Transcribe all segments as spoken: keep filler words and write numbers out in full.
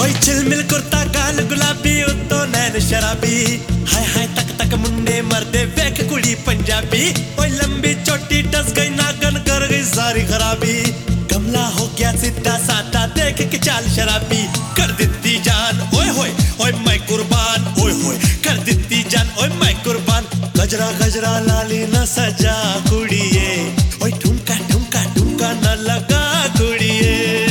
ओए चिलमिल कुर्ता गाल गुलाबी उत्तो नैन शराबी हाय हाय तक तक मुंडे मरदे वेख कुड़ी पंजाबी ओए लंबी चोटी टस गई नागन कर गई सारी खराबी कमला हो गया सीधा साधा देख के चाल शराबी कर देती जान ओए होए ओए मैं कुर्बान ओए होए कर देती जान ओए मैं कुर्बान गजरा गजरा लाली न सजा कुड़िए ओए ठुमका ठुमका ठुमका न लगा कुड़िए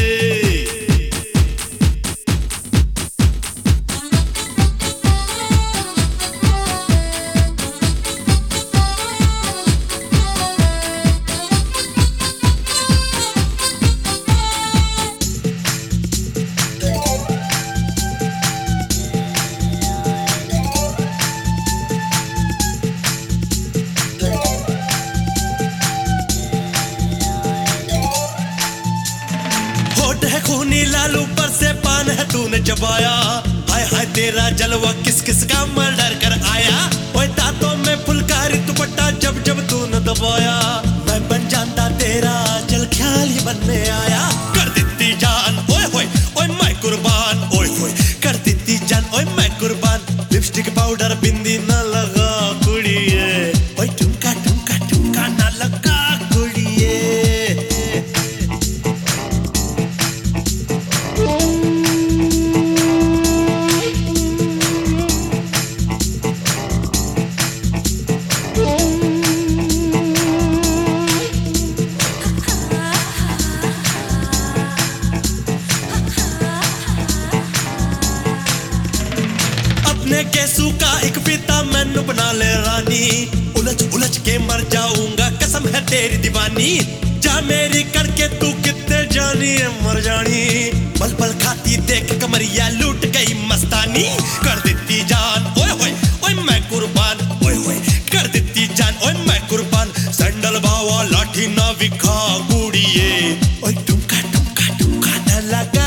है खूनी लाल ऊपर से पान है तूने चबाया हाय हाय तेरा जलवा किस किस का मर्डर कर आया ओए दांतों में फुलकारी दुपट्टा जब जब तूने दबाया मैं बन जाता तेरा चल ख्याल ही मन में आया कर देती जान ओए होए ओए मैं कुर्बान ओए होए कर देती जान ओए मैं कुर्बान लिपस्टिक पाउडर बिंदी न लगा कुड़िए ओए ठुमका ठुमका ठुमका न लगा कुड़िए केसू का एक पिता मैनू बना ले रानी उलझ उलझ के मर जाऊंगा कसम है तेरी दीवानी जा मेरी करके तू कितने जानी है मर जानी पल पल खाती देख कमरिया लूट गई मस्तानी कर देती जान ओए होए ओए मैं कुर्बान ओए होए कर देती जान ओए मैं कुर्बान सैंडल बावा लाठी ना विखा गुड़िए ओए ठुमका ठुमका ठुमका न लगा